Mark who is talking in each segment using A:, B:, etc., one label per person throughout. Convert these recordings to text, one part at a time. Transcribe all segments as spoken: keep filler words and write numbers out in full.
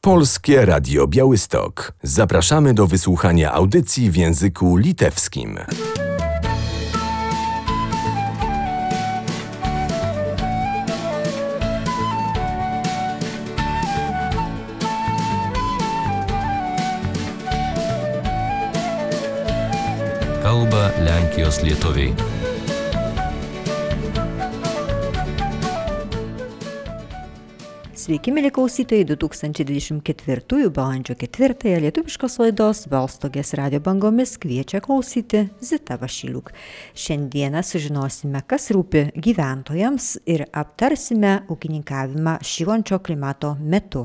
A: Polskie Radio Białystok. Zapraszamy do wysłuchania audycji w języku litewskim.
B: Kalba Lenkijos lietuviai.
C: Sveiki, mėly klausytojai, du tūkstančiai dvidešimt ketvirtųjų balandžio ketvirtąją lietuviškos laidos Balstogės radio bangomis kviečia klausyti Zita Vašiliuk. Šiandieną sužinosime, kas rūpi gyventojams ir aptarsime ūkininkavimą šylančio klimato metu.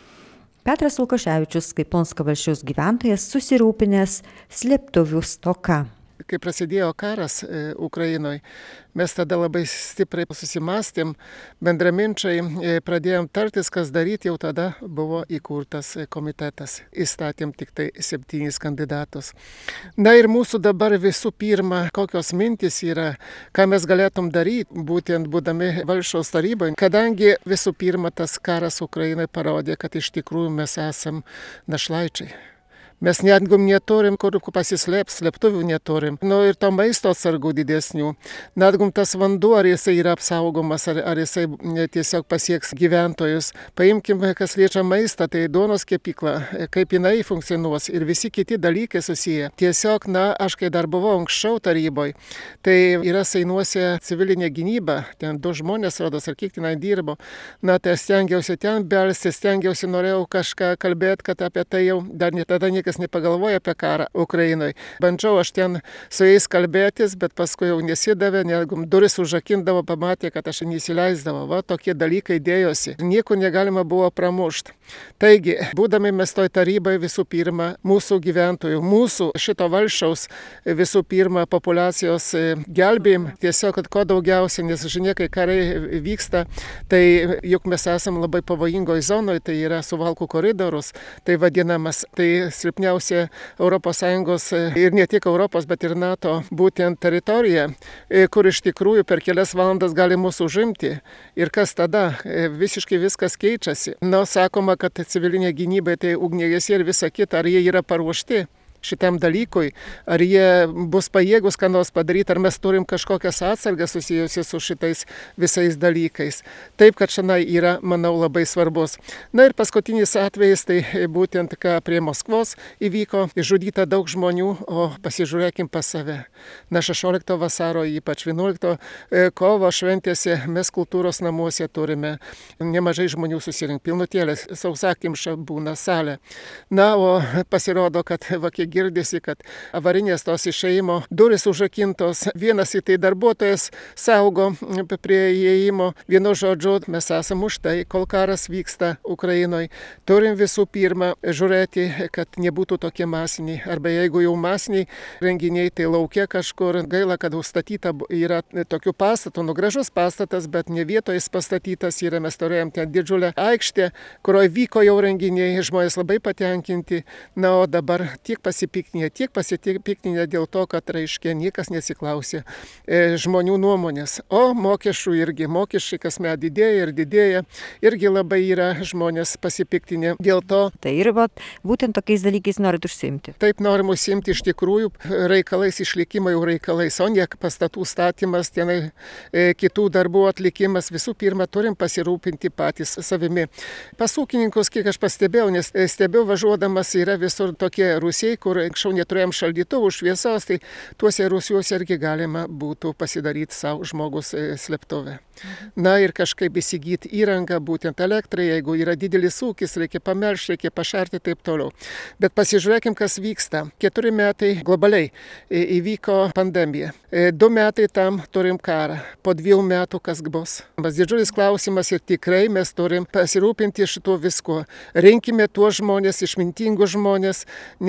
C: Petras Lukaševičius, kaip Ponsko valsčiaus gyventojas, susirūpinęs slėptuvių stoka.
D: Kai prasidėjo karas e, Ukrainoje, mes tada labai stipriai susimastėm, bendraminčiai e, pradėjom tartis, kas daryti, jau tada buvo įkurtas komitetas. Įstatėm tik tai septynis kandidatus. Na ir mūsų dabar visų pirma, kokios mintis yra, ką mes galėtum daryti, būtent būdami valsčiaus taryboje, kadangi visų pirma tas karas Ukrainoje parodė, kad iš tikrųjų mes esam našlaičiai. Mes netgi neturim, kur pasislėps, slėptuvių neturim. Nu ir to maisto atsargų didesnių. Netgi tas vanduo, ar jisai yra apsaugomas, ar, ar jisai tiesiog pasieks gyventojus. Paimkime, kas liečia maistą, tai duonos kepykla, kaip jinai funkcionuos ir visi kiti dalykai susiję. Tiesiog, na, aš kai dar buvau anksčiau taryboje, tai yra Seinuose civilinė gynyba, ten du žmonės rodos, ar kiek tenai dirbo. Na, tai stengiausi ten belsti, stengiausi, norėjau kažką kalbėti, kad apie tai jau dar ne tada niekas kas nepagalvoja apie karą Ukrainoje. Bandžiau aš ten su jais kalbėtis, bet paskui jau nesidavė, netgi duris užrakindavo, pamatė, kad aš neįsileisdavo. Va, tokie dalykai dėjosi. Nieko negalima buvo pramušti. Taigi, būdami mes toj tarybai visų pirma, mūsų gyventojų, mūsų šito valsčiaus visų pirma populiacijos gelbėjim, tiesiog, kad kuo daugiausiai, nes žinia, kai karai vyksta, tai juk mes esam labai pavojingoje zonoje, tai yra Suvalkų koridorius, tai vadinamas, tai silpniausia Europos Sąjungos ir ne tik Europos, bet ir NATO būtent teritorija, kur iš tikrųjų per kelias valandas gali mūsų užimti. Ir kas tada? Visiškai viskas keičiasi. Na, sakoma, kad civilinė gynyba, tai ugniagesiai ir visa kita, ar jie yra paruošti šitam dalykui, ar jie bus pajėgus ką nors padaryti, ar mes turim kažkokias atsargas susijusias su šitais visais dalykais. Taip, kad šiandien yra, manau, labai svarbus. Na ir paskutinis atvejis, tai būtent, ką prie Maskvos įvyko, išžudyta daug žmonių, o pasižiūrėkim pas save. Na, šešiolikto vasaro, ypač vienuolikto kovo šventėse mes kultūros namuose turime nemažai žmonių susirinkti, pilnutėlės, sausakimša būna salė. Na, o pasirodo, kad vakie girdisi, kad avarinės tos išėjimo durys užrakintos, vienas į tai darbuotojas saugo prie įėjimo. Vienu žodžiu, mes esam už tai, kol karas vyksta Ukrainoje. Turim visų pirma žiūrėti, kad nebūtų tokie masiniai, arba jeigu jau masiniai renginiai, tai laukia kažkur. Gaila, kad užstatyta yra tokių pastatų, nu gražus pastatas, bet ne vietoje pastatytas yra. Mes turėjom ten didžiulę aikštę, kurioje vyko jau renginiai, žmonės labai patenkinti. Na, o dabar tiek pasipiktinę, tiek pasipiktinę dėl to, kad, reiškia, niekas nesiklausė e, žmonių nuomonės. O mokesčių irgi, mokesčiai kasmet didėja ir didėja, irgi labai yra žmonės pasipiktinę dėl to.
C: Tai ir va, būtent tokiais dalykais norit užsiimti.
D: Taip norim užsiimti iš tikrųjų reikalais, išlikimo jau reikalais, o ne pastatų statymas, tenai e, kitų darbų atlikimas. Visų pirma, turim pasirūpinti patys savimi. Pas ūkininkus, kiek aš pastebėjau, nes stebiau važiuodamas, yra visur tokie rūsiai, kur anksčiau neturėjom šaldytuvų, šviesos, tai tuose rūsiuose irgi galima būtų pasidaryti savo žmogus slėptuvę. Na ir kažkaip įsigyti įrangą, būtent elektrai, jeigu yra didelis ūkis, reikia pamelžti, reikia pašerti, taip toliau. Bet pasižiūrėkim, kas vyksta. Keturi metai globaliai įvyko pandemija. Du metai tam turim karą. Po dviejų metų kas bus? Didžiulis klausimas ir tikrai mes turim pasirūpinti šituo viskuo. Rinkime tuos žmonės, išmintingus žmonės, nes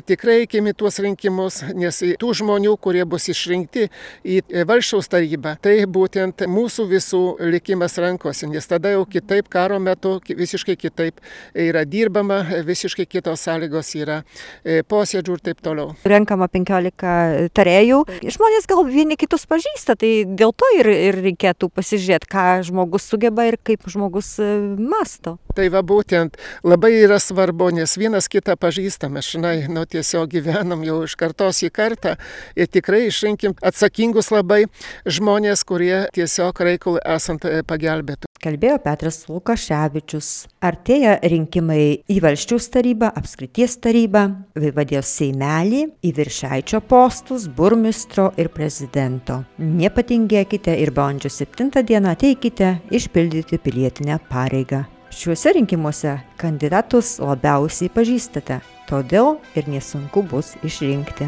D: tikrai eikime tuos rinkimus, nes tų žmonių, kurie bus išrinkti į valsčiaus tarybą, tai būtent mūsų visų likimas rankose, nes tada jau kitaip karo metu visiškai kitaip yra dirbama, visiškai kitos sąlygos yra posėdžių ir taip toliau.
C: Renkama penkiolika tarėjų. Žmonės gal vieni kitus pažįsta, tai dėl to ir, ir reikėtų pasižiūrėti, ką žmogus sugeba ir kaip žmogus masto.
D: Tai va būtent labai yra svarbu, nes vienas kitą pažįstame, žinai, nu tiesiog gyvenam jau iš kartos į kartą ir tikrai išrinkim atsakingus labai žmonės, kurie tiesiog reikalui esant pagelbėtų.
C: Kalbėjo Petras Lukaševičius. Artėja rinkimai į valsčiaus tarybą, apskrities tarybą, vaivadijos seimelį, į viršaičio postus, burmistro ir prezidento. Nepatingėkite ir balandžio septintą dieną ateikite išpildyti pilietinę pareigą. Šiuose rinkimuose kandidatus labiausiai pažįstate, todėl ir nesunku bus išrinkti.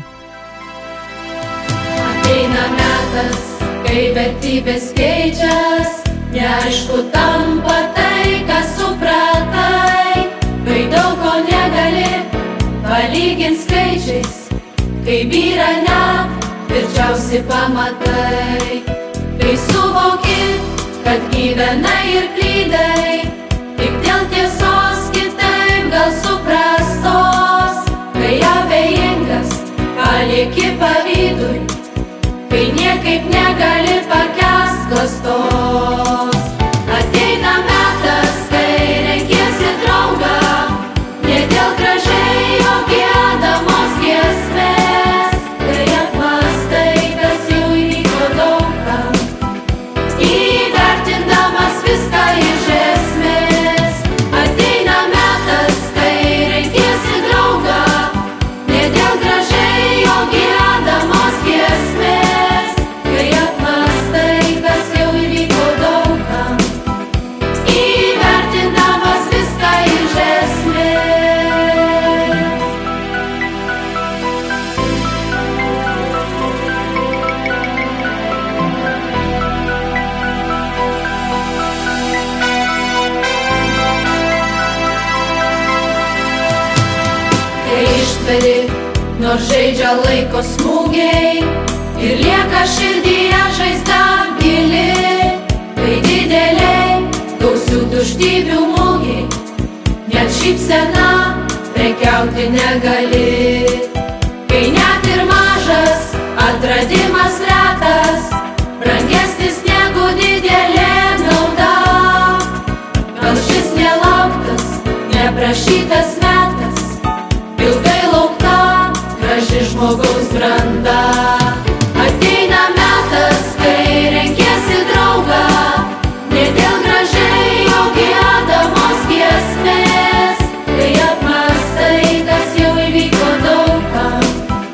E: Ateina metas, kai vertybės keičias, neaišku tampa tai, ką supratai, kai daug ko negali palygint skaičiais, kai byra net tvirčiausi pamatai, kai suvoki, kad gyvenai ir klydai, tik dėl tiesos kitaip gal suprastos, kai abejingas palieki pavydui, kai niekaip negali pakęst klastos. Ateina metas, kai renkiesi draugą, ne dėl gražiai jo giedamos giesmės, kai apmąstai, kas jau įvyko daug kam, įvertindamas viską iš esmės. Ateina metas, kai renkiesi draugą, ne dėl gražiai jo giedamos giesmės, kai apmąstai, kas jau įvyko daug kam, įvertindamas viską iš esmės. Kai ištveri, nors žaidžia laiko smūgiai ir lieka širdyje žaizda gili, kai dideliai gausių tuštybių mūgiai, net šypsena prekiauti negali, kai net ir mažas atradimas retas, brangesnis negu didelė nauda, gal šis nelauktas, neprašytas metas, ilgai laukta, graži žmogaus branda. Ateina metas, kai renkiesi draugą, ne dėl gražiai jo giedamos giesmės, kai apmąstai, kas jau įvyko daug kam,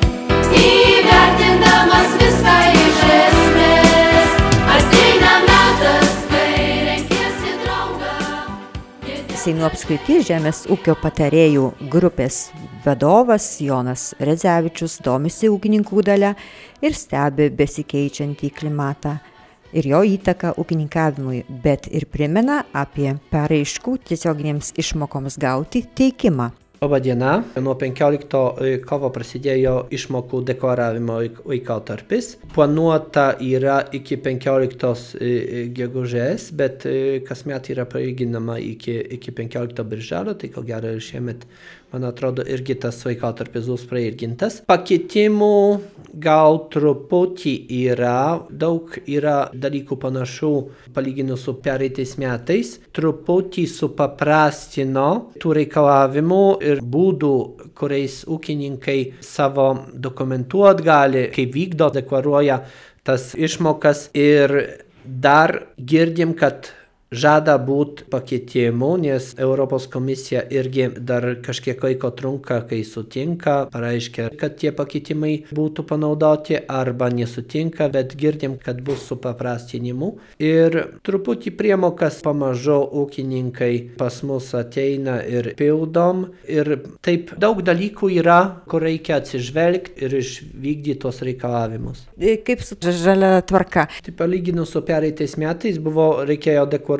E: įvertindamas viską iš esmės. Ateina metas, kai renkiesi draugą.
C: Seinų apskrities žemės ūkio patarėjų grupės vadovas Jonas Redzevičius domisi ūkininkų dalia ir stebi besikeičiantį klimatą ir jo įtaką ūkininkavimui, bet ir primena apie paraiškų tiesioginėms išmokoms gauti teikimą.
F: Labą dieną. Nuo penkiolikto kovo prasidėjo išmokų deklaravimo laikotarpis. Planuota yra iki penkioliktos gegužės, bet kasmet yra pailginama iki, iki penkiolikto birželio, tai ko gero ir šiemet, man atrodo, irgi tas laikotarpis bus prailgintas. Pakeitimų gal truputį yra, daug yra dalykų panašų palyginus su pereitais metais. Truputį supaprastino tų reikalavimų ir būdų, kuriais ūkininkai savo dokumentuot gali, kaip vykdo, deklaruoja tas išmokas. Ir dar girdim, kad žada būti pakeitimų, nes Europos komisija irgi dar kažkiek laiko trunka, kai sutinka, pareiškia, kad tie pakeitimai būtų panaudoti arba nesutinka, bet girdim, kad bus supaprastinimų. Ir truputį priemokas pamažu ūkininkai pas mus ateina ir pildom. Ir taip daug dalykų yra, kur reikia atsižvelgti ir išvykdyti tos reikalavimus.
C: Kaip su žalia tvarka?
F: Tai palyginus su pereitais metais buvo, reikėjo deklaruoti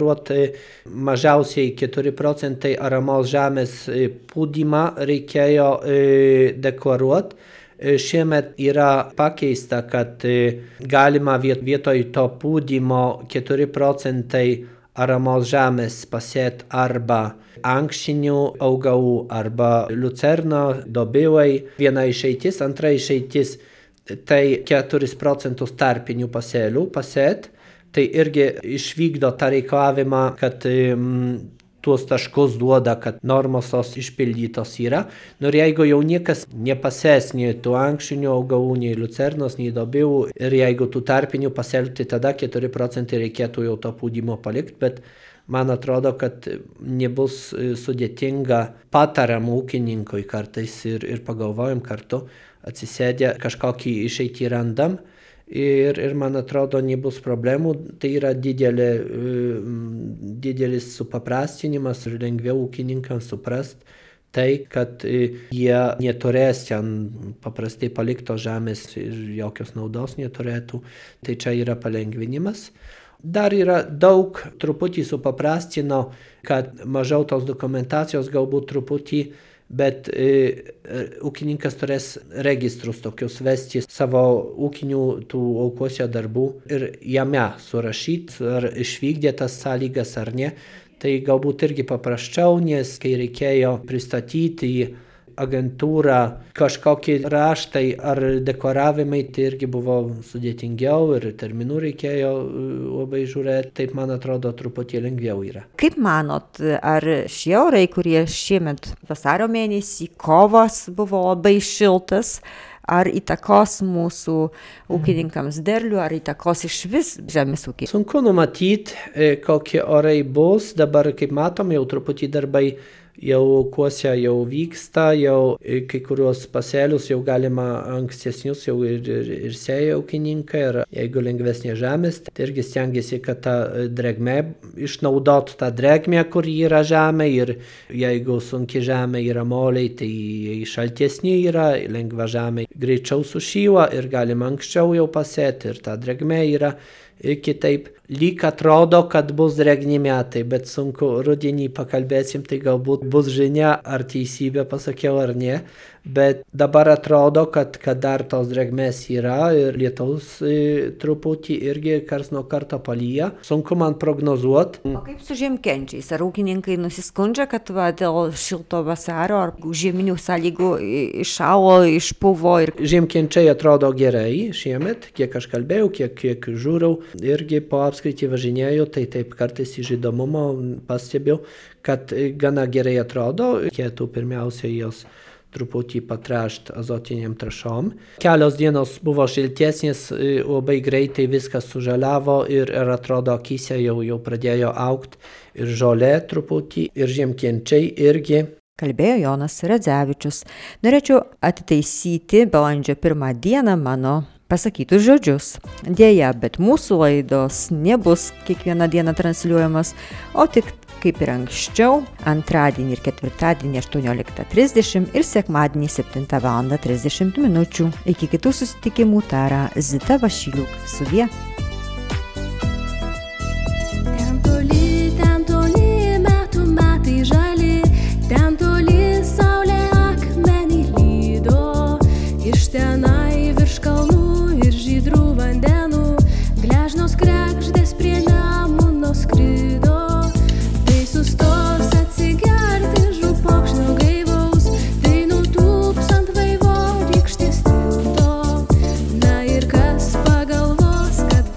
F: deklaruoti mažiausiai keturi procentai aramos žemės pūdymą reikėjo deklaruoti. Šiemet yra pakeista, kad galima vietoj to pūdymo keturi procentai aramos žemės pasėti arba ankštinių augalų, arba liucerno, dobilai. Viena išeitis, antra išeitis tai keturis procentus tarpinių pasėlių pasėt, tai irgi išvykdo tą reikalavimą, kad mm, tuos taškus duoda, kad normos tos išpildytos yra. Nu ir jeigu jau niekas nepasės nei tų ankštinių augalų, nei liucernos, nei dobilų, ir jeigu tų tarpinių pasėlių, tai tada keturi procentai reikėtų jau to pūdymo palikti, bet man atrodo, kad nebus sudėtinga pataram ūkininkui kartais ir, ir pagalvojam kartu, atsisėdę kažkokį išeitį randam ir, ir man atrodo nebus problemų. Tai yra didelė, didelis supaprastinimas ir lengviau ūkininkams suprast tai, kad jie neturės ten paprastai paliktos žemės ir jokios naudos neturėtų. Tai čia yra palengvinimas. Dar yra daug, truputį supaprastino, kad mažiau tos dokumentacijos galbūt truputį, bet e, ūkininkas turės registrus tokius vesti savo ūkinių tų aukose darbų ir jame surašyti, ar išvykdė tas sąlygas ar ne. Tai galbūt irgi paprasčiau, nes kai reikėjo pristatyti į agentūrą kažkokie raštai ar deklaravimai, tai irgi buvo sudėtingiau ir terminų reikėjo labai žiūrėti. Taip, man atrodo, truputį lengviau yra.
C: Kaip manot, ar šie orai, kurie šiemet vasario mėnesį, kovas buvo labai šiltas, ar įtakos mūsų ūkininkams derlių, ar įtakos iš vis žemės ūkį?
F: Sunku numatyti, kokie orai bus. Dabar, kaip matom, jau truputį darbai jau kuose jau vyksta, jau kai kurios pasėlius jau galima ankstesnius jau ir, ir, ir sėja ūkininkai, ir jeigu lengvesnė žemės, tai irgi stengiasi, kad ta drėgmė, išnaudot tą drėgmę, kur yra žemė, ir jeigu sunki žemė yra moliai, tai šaltesnė yra, lengva žemė greičiau sušyla ir galima anksčiau jau pasėti, ir ta drėgmė yra kitaip. Lyg atrodo, kad bus drėgni metai, bet sunku, rudenį pakalbėsim, tai galbūt bus žinia, ar teisybė pasakiau ar ne, bet dabar atrodo, kad, kad dar tos drėgmės yra ir lietaus e, truputį irgi kars nuo karto palyja. Sunku man prognozuoti.
C: O kaip su žiemkenčiais? Ar ūkininkai nusiskundžia, kad va, dėl šilto vasario ar žieminių sąlygų iššalo, išpuvo? Ir...
F: Žiemkenčiai atrodo gerai šiemet, kiek aš kalbėjau, kiek, kiek žiūrau, irgi po apskritį važinėjau, tai taip kartais iš įdomumo pastebėjau, kad gana gerai atrodo. Reikėtų pirmiausia jos truputį patrašti azotiniam trąšom. Kelios dienos buvo šiltesnės, labai greitai viskas sužaliavo ir, ir atrodo akyse jau, jau pradėjo augti ir žolė truputį, ir žiemkenčiai irgi.
C: Kalbėjo Jonas Radzevičius. Norėčiau atitaisyti balandžio pirmą dieną mano pasakytus žodžius. Dėja, bet mūsų laidos nebus kiekvieną dieną transliuojamas, o tik kaip ir anksčiau, antradienį ir ketvirtadienį aštuonioliktą trisdešimt ir sekmadienį septintą valandą trisdešimt minučių. Iki kitų susitikimų tara Zita Vašiliuk. Sudie.
G: Ten toli, ten toli, metų metai žali, ten toli saulė akmenį lydo, iš tenai virš kalnų ir žydrų vandenų, gležnos krekždės prie Nemuno skrido. Sustos atsigerti žūpokšnio gaivaus, tai nutūps ant vaivorykštės tilto. Na ir kas pagalvos, kad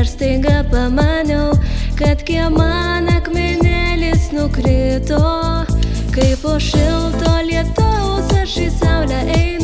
G: aš staiga pamaniau, kad man akmenėlis nukrito, kai po šilto lietaus aš į saulę einu.